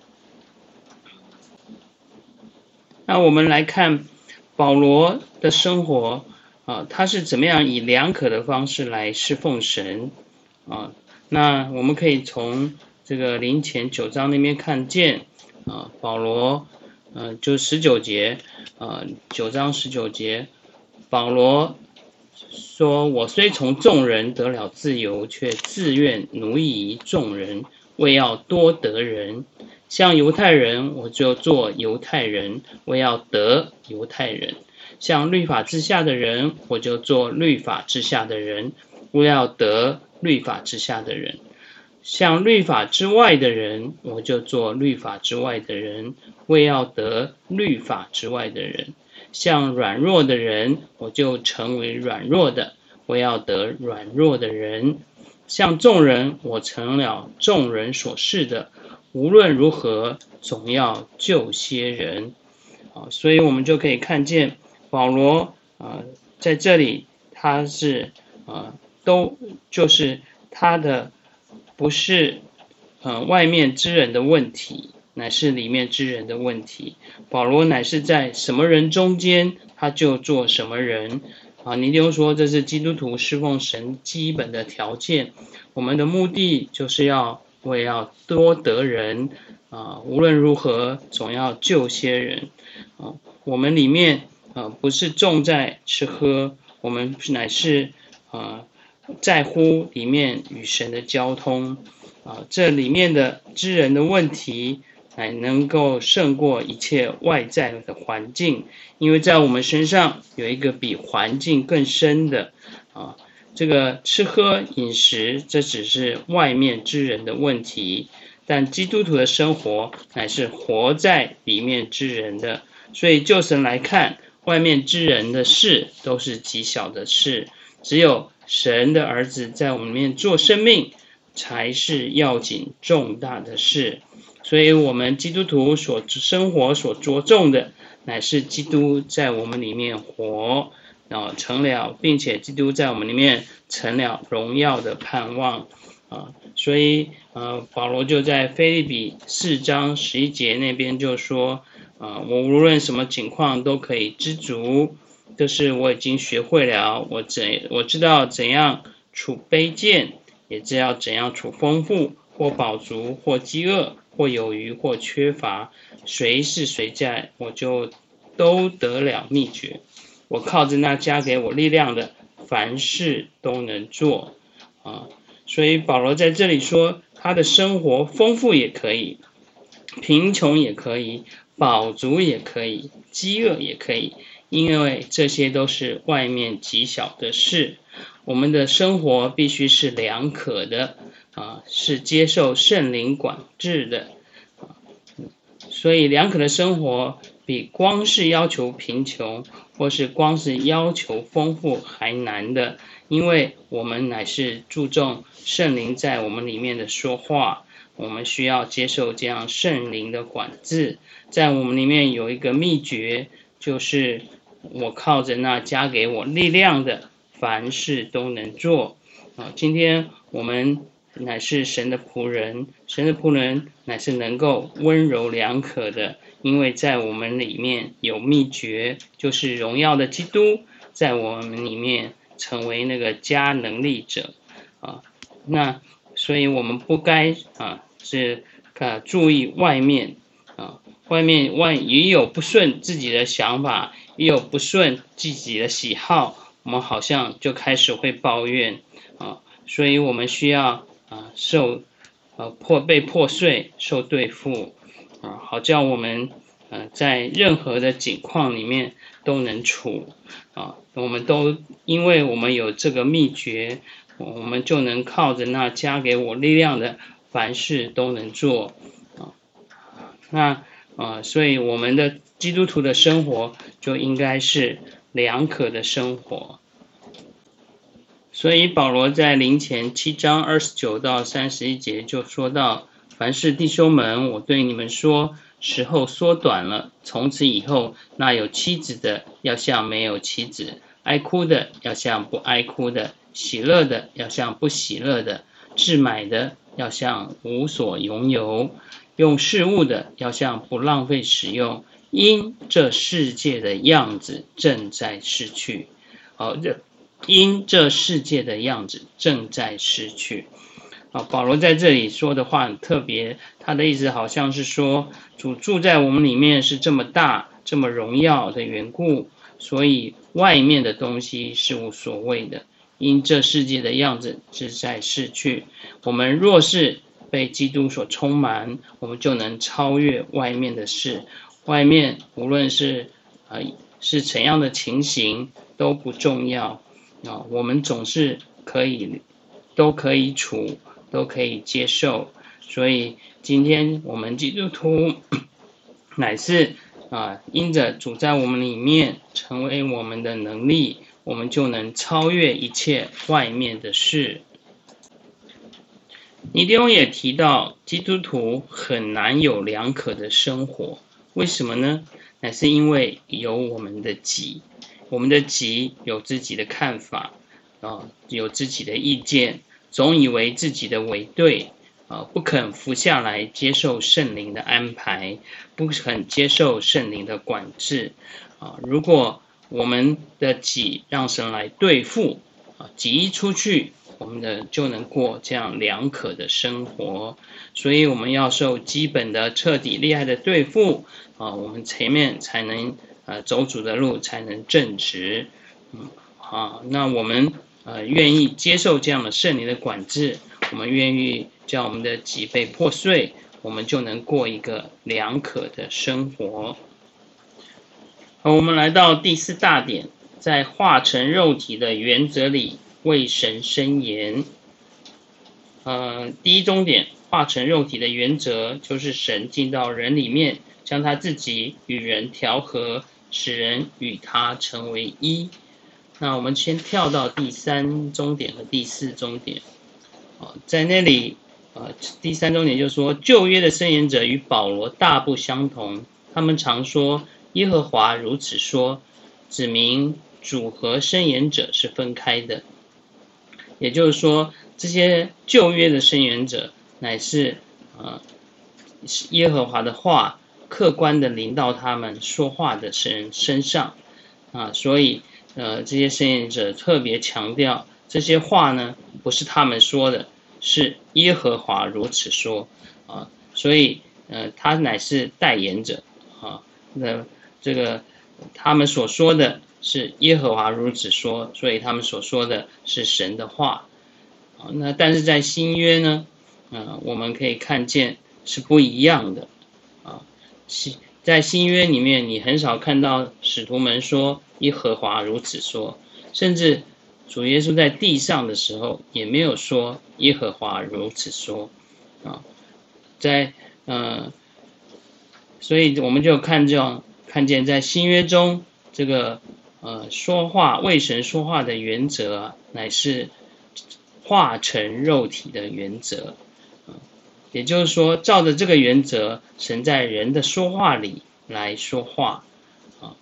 那我们来看保罗的生活啊，他是怎么样以两可的方式来侍奉神啊？那我们可以从这个林前九章那边看见啊，保罗，呃，就十九节，啊，九章十九节，保罗说：“我虽从众人得了自由，却自愿奴役于众人，为要多得人。像犹太人，我就做犹太人，为要得犹太人；像律法之下的人，我就做律法之下的人，为要得律法之下的人；像律法之外的人，我就做律法之外的人，为要得律法之外的人；像软弱的人，我就成为软弱的，为要得软弱的人；像众人，我成了众人所示的，无论如何，总要救些人。”啊，所以我们就可以看见保罗啊，在这里他是啊，都就是他的不是呃外面之人的问题，乃是里面之人的问题。保罗乃是在什么人中间，他就做什么人啊。尼丢说这是基督徒侍奉神基本的条件。我们的目的就是要为要多得人啊，无论如何总要救些人啊。我们里面啊不是重在吃喝，我们乃是啊在乎里面与神的交通啊，这里面的知人的问题乃能够胜过一切外在的环境，因为在我们身上有一个比环境更深的啊，这个吃喝饮食这只是外面之人的问题，但基督徒的生活乃是活在里面之人的。所以就神来看，外面之人的事都是极小的事，只有神的儿子在我们里面做生命，才是要紧重大的事。所以我们基督徒所生活所着重的，乃是基督在我们里面活，然后成了，并且基督在我们里面成了荣耀的盼望啊。所以呃，保罗就在腓立比四章十一节那边就说啊，我无论什么情况都可以知足，就是我已经学会了，我怎我知道怎样处卑贱，也知道怎样处丰富，或饱足，或饥饿，或有余，或缺乏，谁是谁在，我就都得了秘诀。我靠着那加给我力量的，凡事都能做啊。所以保罗在这里说，他的生活丰富也可以，贫穷也可以，饱足也可以，饥饿也可以，因为这些都是外面极小的事。我们的生活必须是两可的啊，是接受圣灵管制的啊。所以两可的生活比光是要求贫穷或是光是要求丰富还难的，因为我们乃是注重圣灵在我们里面的说话，我们需要接受这样圣灵的管制。在我们里面有一个秘诀，就是我靠着那加给我力量的，凡事都能做。啊，今天我们乃是神的仆人，神的仆人乃是能够温柔良可的，因为在我们里面有秘诀，就是荣耀的基督在我们里面成为那个加能力者啊。那所以我们不该啊是啊注意外面啊，外面外也有不顺自己的想法，也有不顺自己的喜好，我们好像就开始会抱怨啊，所以我们需要啊受呃破被破碎，受对付啊，好叫我们呃在任何的境况里面都能处啊，我们都因为我们有这个秘诀，我们就能靠着那加给我力量的，凡事都能做啊。那啊，所以我们的基督徒的生活就应该是良可的生活。所以保罗在林前七章二十九到三十一节就说到：凡是弟兄们，我对你们说，时候缩短了，从此以后，那有妻子的要像没有妻子，哀哭的要像不哀哭的，喜乐的要像不喜乐的，置买的要像无所拥有，用事物的要像不浪费使用，因这世界的样子正在失去。好，这因这世界的样子正在失去。啊，保罗在这里说的话很特别，他的意思好像是说，主住在我们里面是这么大、这么荣耀的缘故，所以外面的东西是无所谓的。因这世界的样子正在逝去，我们若是被基督所充满，我们就能超越外面的事。外面无论是呃是怎样的情形都不重要啊，我们总是可以都可以处，都可以接受。所以今天我们基督徒乃是啊，因着主在我们里面成为我们的能力，我们就能超越一切外面的事。尼弟兄也提到，基督徒很难有良可的生活，为什么呢？乃是因为有我们的己，我们的己有自己的看法啊，有自己的意见，总以为自己的为对啊，不肯服下来接受圣灵的安排，不肯接受圣灵的管制啊。如果我们的己让神来对付啊，己一出去，我们的就能过这样良可的生活。所以我们要受基本的彻底厉害的对付啊，我们前面才能呃走主的路，才能正直。嗯，好，那我们呃愿意接受这样的圣灵的管制，我们愿意叫我们的己被破碎，我们就能过一个良可的生活。好，我们来到第四大点，在化成肉体的原则里为神申言。呃，第一终点，化成肉体的原则就是神进到人里面，将他自己与人调和，使人与他成为一。那我们先跳到第三终点和第四终点。啊，在那里，呃，第三终点就是说，旧约的申言者与保罗大不相同，他们常说耶和华如此说，指明主和申言者是分开的。也就是说，这些旧约的申言者乃是呃耶和华的话客观的临到他们说话的人身上啊，所以呃这些申言者特别强调，这些话呢不是他们说的，是耶和华如此说啊，所以呃他乃是代言者啊，那这个他们所说的是耶和华如此说，所以他们所说的是神的话啊。那但是在新约呢，呃，我们可以看见是不一样的啊。在新约里面，你很少看到使徒们说耶和华如此说，甚至主耶稣在地上的时候也没有说耶和华如此说啊。在呃，所以我们就看见看见在新约中，这个呃说话为神说话的原则啊，乃是化成肉体的原则。也就是说，照着这个原则，神在人的说话里来说话啊。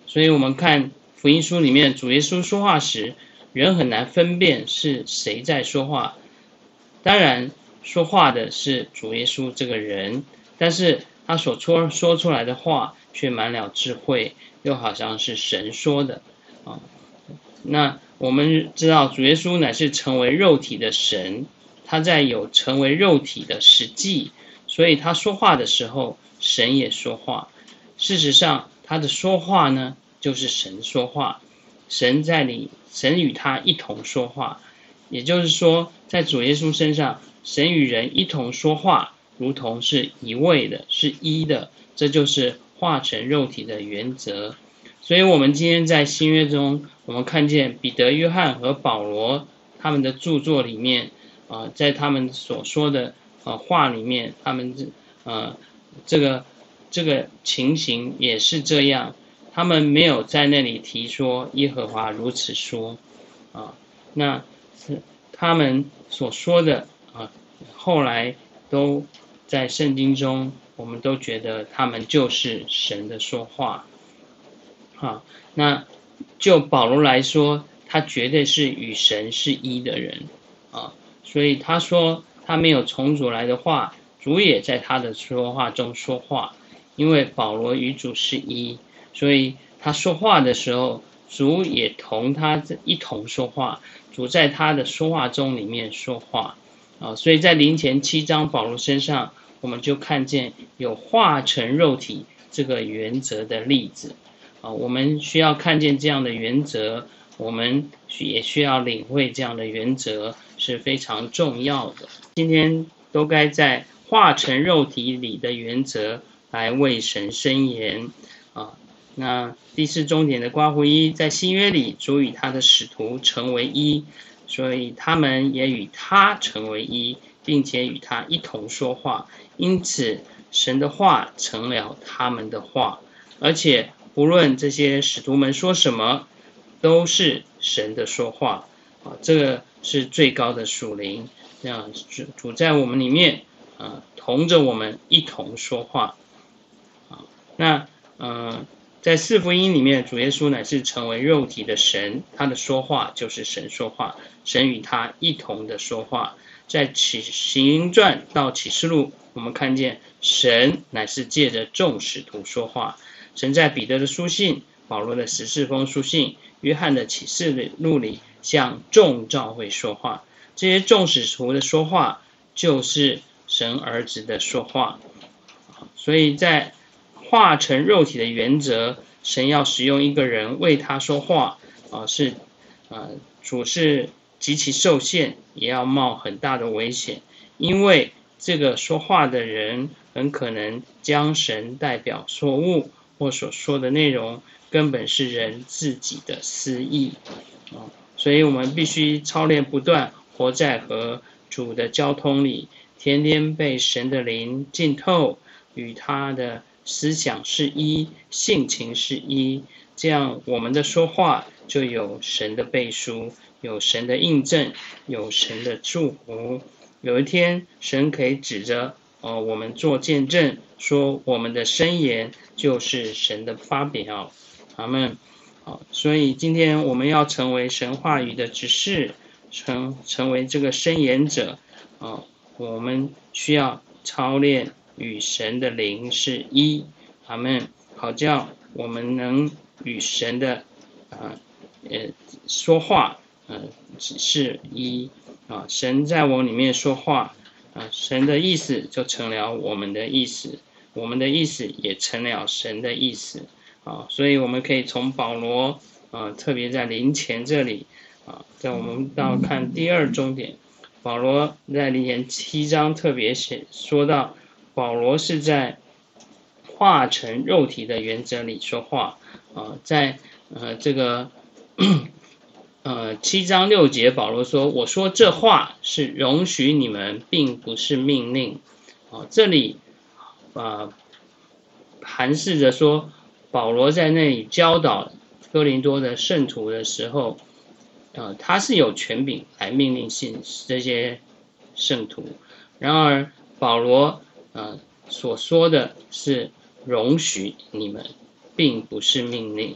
所以我们看福音书里面主耶稣说话时，人很难分辨是谁在说话。当然说话的是主耶稣这个人，但是他所说说出来的话却满了智慧，又好像是神说的啊。那我们知道主耶稣乃是成为肉体的神，他在有成为肉体的实际，所以他说话的时候，神也说话。事实上他的说话呢，就是神说话，神在里，神与他一同说话。也就是说，在主耶稣身上，神与人一同说话，如同是一位的，是一的，这就是化成肉体的原则。所以我们今天在新约中，我们看见彼得、约翰和保罗他们的著作里面，呃、在他们所说的、呃、话里面，他们呃这个这个情形也是这样，他们没有在那里提说耶和华如此说啊，那他们所说的啊，后来都在圣经中，我们都觉得他们就是神的说话。啊，那就保罗来说，他绝对是与神是一的人啊，所以他说他没有从主来的话，主也在他的说话中说话，因为保罗与主是一，所以他说话的时候，主也同他一同说话，主在他的说话中里面说话啊，所以在林前七章保罗身上，我们就看见有化成肉体这个原则的例子啊，我们需要看见这样的原则，我们也需要领会这样的原则是非常重要的。今天都该在化成肉体里的原则来为神申言啊。那第四重点的括弧一，在新约里，主与他的使徒成为一，所以他们也与他成为一，并且与他一同说话，因此神的话成了他们的话，而且无论这些使徒们说什么，都是神的说话啊，这个是最高的属灵，这样主在我们里面啊，同着我们一同说话啊。那呃，在四福音里面，主耶稣乃是成为肉体的神，他的说话就是神说话，神与他一同的说话。在启行传到启示录，我们看见神乃是借着众使徒说话，神在彼得的书信、保罗的十四封书信、约翰的启示录里向众教会说话，这些众使徒的说话就是神儿子的说话。所以在化成肉体的原则，神要使用一个人为他说话啊，是啊，主是极其受限，也要冒很大的危险，因为这个说话的人很可能将神代表错误，或所说的内容根本是人自己的私意啊，所以我们必须操练不断，活在和主的交通里，天天被神的灵浸透，与他的思想是一，性情是一，这样我们的说话就有神的背书，有神的印证，有神的祝福。有一天神可以指着、呃、我们做见证，说我们的申言就是神的发表。阿们。好，所以今天我们要成为神话语的执事，成成为这个申言者、呃、我们需要操练与神的灵是一。阿们。好叫我们能与神的、呃呃、说话、呃、是一啊，神在我里面说话啊，神的意思就成了我们的意思，我们的意思也成了神的意思啊，所以我们可以从保罗啊，特别在林前这里啊，在我们到看第二重点，保罗在林前七章特别写说到，保罗是在化成肉体的原则里说话啊，在呃这个呃七章六节，保罗说：“我说这话是容许你们，并不是命令。”啊，这里啊含示着说，保罗在那里教导哥林多的圣徒的时候，呃，他是有权柄来命令信这些圣徒。然而保罗呃所说的是容许你们，并不是命令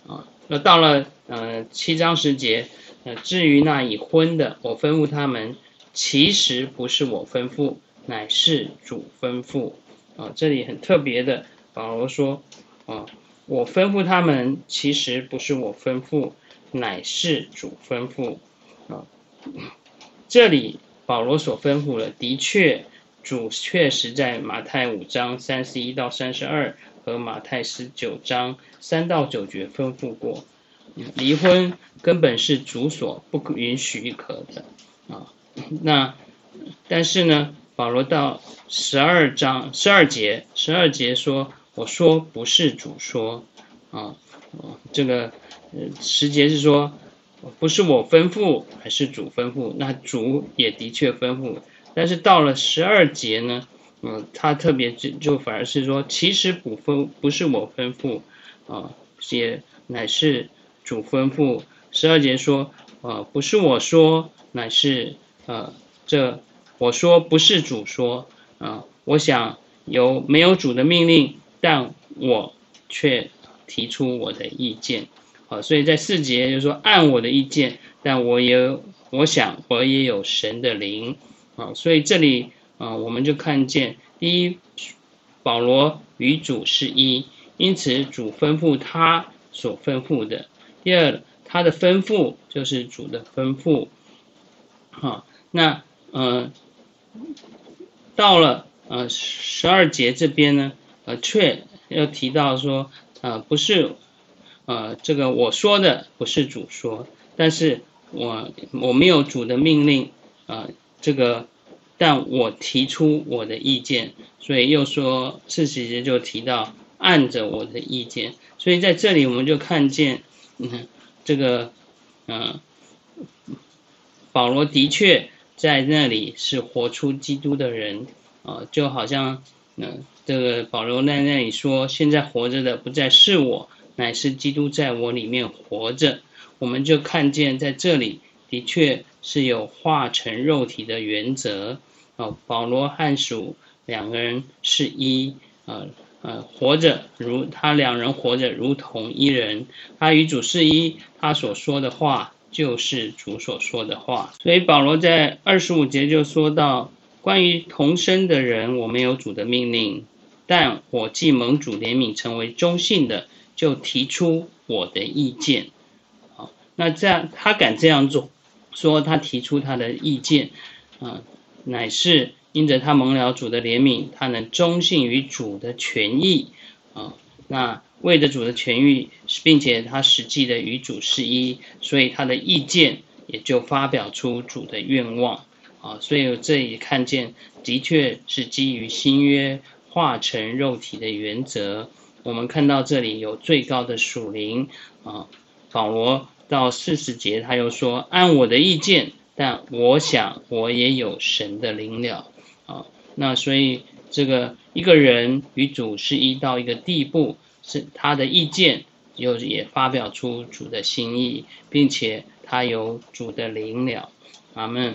啊。那到了呃七章十节，呃，至于那已婚的，我吩咐他们，其实不是我吩咐，乃是主吩咐。啊，这里很特别的，保罗说，啊，我吩咐他们，其实不是我吩咐，乃是主吩咐。啊，这里保罗所吩咐的，的确，主确实在马太五章三十一到三十二和马太十九章三到九节吩咐过。离婚根本是主所不允许可的啊。那但是呢，保罗到十二章十二节，十二节说：“我说不是主说啊。”这个呃十节是说，不是我吩咐，还是主吩咐？那主也的确吩咐，但是到了十二节呢，嗯，他特别就就反而是说，其实不吩不是我吩咐啊，也乃是主吩咐。十二节说，呃，不是我说，乃是呃这我说不是主说啊、呃。我想有没有主的命令，但我却提出我的意见。啊，所以在四节就是说按我的意见，但我也我想我也有神的灵啊。所以这里啊，我们就看见第一，保罗与主是一，因此主吩咐他所吩咐的。第二，他的吩咐就是主的吩咐。好，那呃，到了呃十二节这边呢，呃，却又提到说，呃，不是，呃，这个我说的不是主说，但是我我没有主的命令，呃，这个，但我提出我的意见，所以又说四十节就提到按着我的意见，所以在这里我们就看见，嗯，这个，嗯、呃，保罗的确在那里是活出基督的人啊、呃，就好像，嗯、呃，这个保罗在那里说，现在活着的不再是我，乃是基督在我里面活着。我们就看见在这里的确是有化成肉体的原则啊、呃，保罗和主两个人是一，呃呃，活着如他两人活着如同一人，他与主是一，他所说的话就是主所说的话。所以保罗在二十五节就说到，关于同生的人，我没有主的命令，但我既蒙主怜悯成为忠信的，就提出我的意见。好，那这样他敢这样做，说他提出他的意见，啊、呃，乃是因着他蒙了主的怜悯，他能忠信于主的权益啊。那为着主的权益，并且他实际的与主是一，所以他的意见也就发表出主的愿望啊。所以这里看见，的确是基于新约化成肉体的原则。我们看到这里有最高的属灵啊。保罗到四十节他又说，按我的意见，但我想我也有神的灵了啊。那所以这个一个人与主是一到一个地步，是他的意见又也发表出主的心意，并且他有主的灵了。阿们。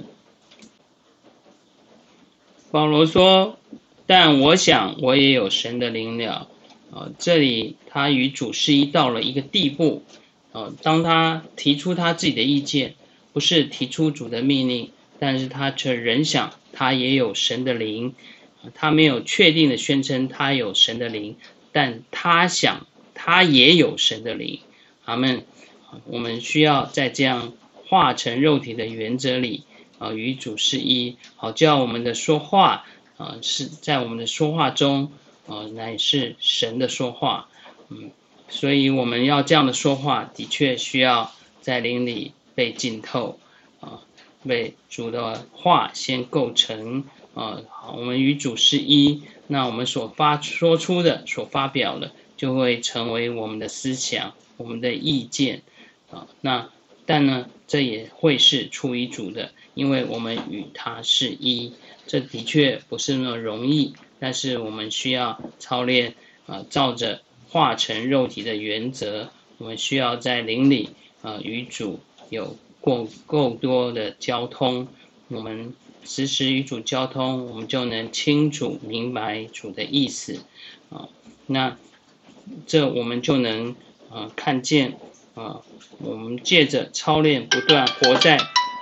保罗说，但我想我也有神的灵了啊。这里他与主是一到了一个地步啊，当他提出他自己的意见，不是提出主的命令，但是他却仍想他也有神的灵，他没有确定的宣称他有神的灵，但他想他也有神的灵。阿们。我们需要在这样化成肉体的原则里啊，与主是一，好叫我们的说话啊，是在我们的说话中啊，乃是神的说话。嗯，所以我们要这样的说话，的确需要在灵里被浸透啊，被主的话先构成啊。好，我们与主是一，那我们所发说出的、所发表的，就会成为我们的思想、我们的意见啊。那但呢，这也会是出于主的，因为我们与他是一。这的确不是那么容易，但是我们需要操练啊，照着化成肉体的原则，我们需要在灵里啊与主有够够多的交通。我们时时与主交通，我们就能清楚明白主的意思啊。那这我们就能啊呃看见啊、呃，我们借着操练不断活在，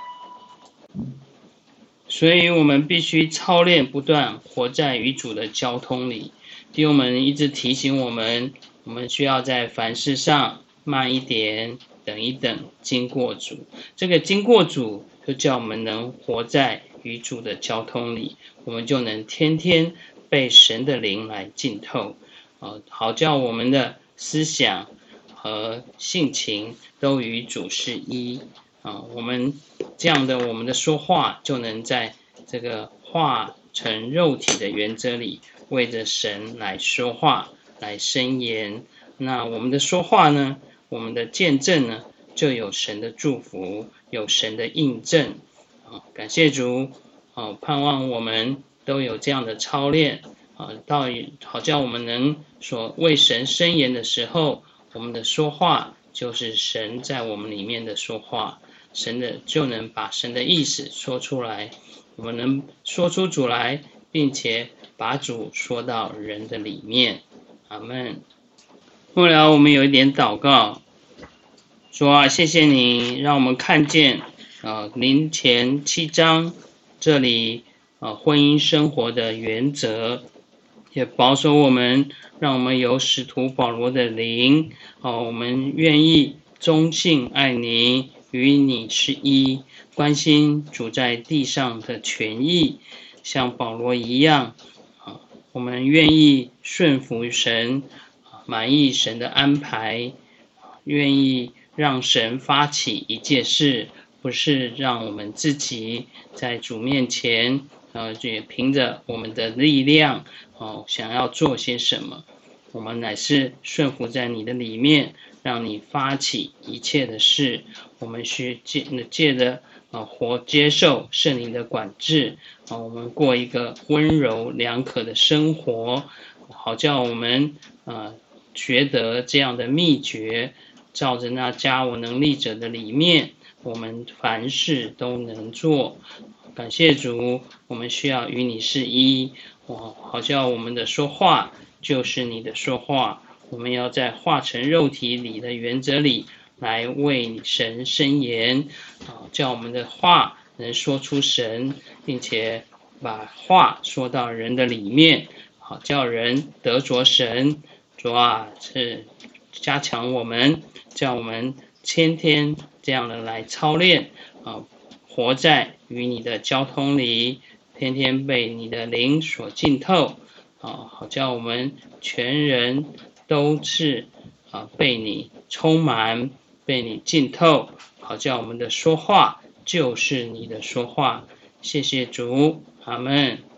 所以我们必须操练不断活在与主的交通里。弟兄们一直提醒我们，我们需要在凡事上慢一点，等一等，经过主。这个经过主，就叫我们能活在与主的交通里，我们就能天天被神的灵来浸透，呃，好叫我们的思想和性情都与主是一啊、呃。我们这样的，我们的说话就能在这个化成肉体的原则里，为着神来说话，来申言。那我们的说话呢，我们的见证呢，就有神的祝福，有神的印证。啊，感谢主，啊，盼望我们都有这样的操练，啊，到好叫我们能所为神申言的时候，我们的说话就是神在我们里面的说话，神的就能把神的意思说出来，我们能说出主来，并且把主说到人的里面。阿们。末了，我们有一点祷告，主啊，谢谢你让我们看见啊，林前七章这里啊，婚姻生活的原则，也保守我们，让我们有使徒保罗的灵啊，我们愿意忠信爱你，与你是一，关心主在地上的权益，像保罗一样啊，我们愿意顺服神，满意神的安排，愿意让神发起一件事，不是让我们自己在主面前，呃，也凭着我们的力量，哦，想要做些什么。我们乃是顺服在你的里面，让你发起一切的事。我们需借借着啊活接受圣灵的管制，啊，我们过一个温柔良可的生活，好叫我们啊学得这样的秘诀。照着那加我能力者的里面，我们凡事都能做。感谢主，我们需要与你是一，好叫我们的说话就是你的说话。我们要在化成肉体里的原则里来为你神申言，叫我们的话能说出神，并且把话说到人的里面，好叫人得着神。主啊，是加强我们，叫我们天天这样的来操练啊，活在与你的交通里，天天被你的灵所浸透啊，好叫我们全人都是啊被你充满，被你浸透，好叫我们的说话就是你的说话。谢谢主，阿们。